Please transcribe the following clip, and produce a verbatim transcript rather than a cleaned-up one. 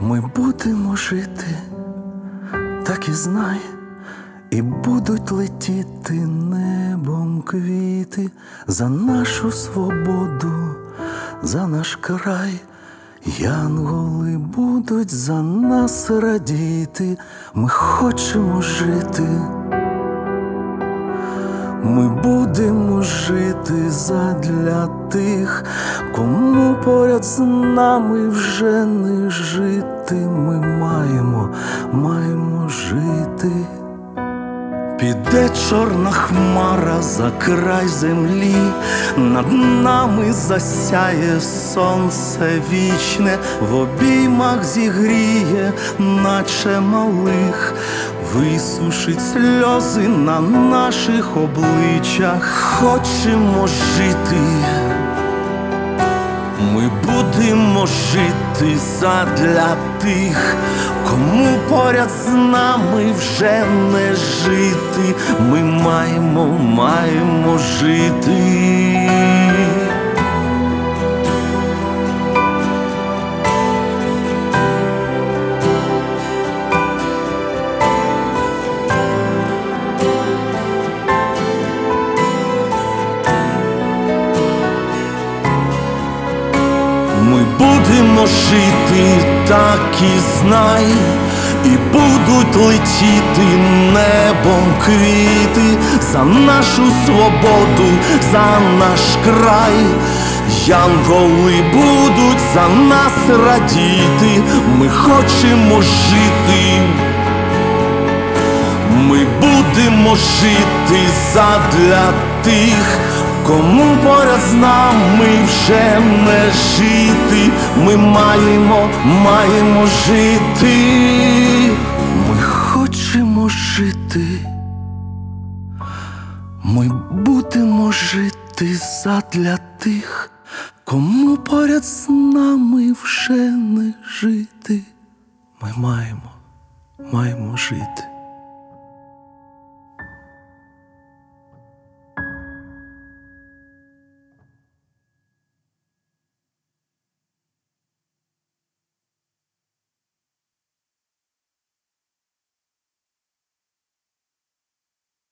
Ми будемо жити, так і знай, і будуть летіти небом квіти за нашу свободу, за наш край. Янголи будуть за нас радіти, ми хочемо жити. Ми будемо жити задля тих, кому поряд з нами вже не жити. Ми маємо, маємо жити. Піде чорна хмара за край землі, над нами засяє сонце вічне, в обіймах зігріє, наче малих, висушить сльози на наших обличчях. Хочемо жити, ми будемо жити задля тих, кому поряд з нами вже не жити. Ми маємо, маємо жити. Ми будемо жити, так і знай, і будуть летіти небом квіти за нашу свободу, за наш край. Янголи будуть за нас радіти, ми хочемо жити. Ми будемо жити задля тих, кому поряд з нами вже не жити. Ми маємо, маємо жити. Ми хочемо жити. Ми будемо жити задля тих, кому поряд з нами вже не жити. Ми маємо, маємо жити.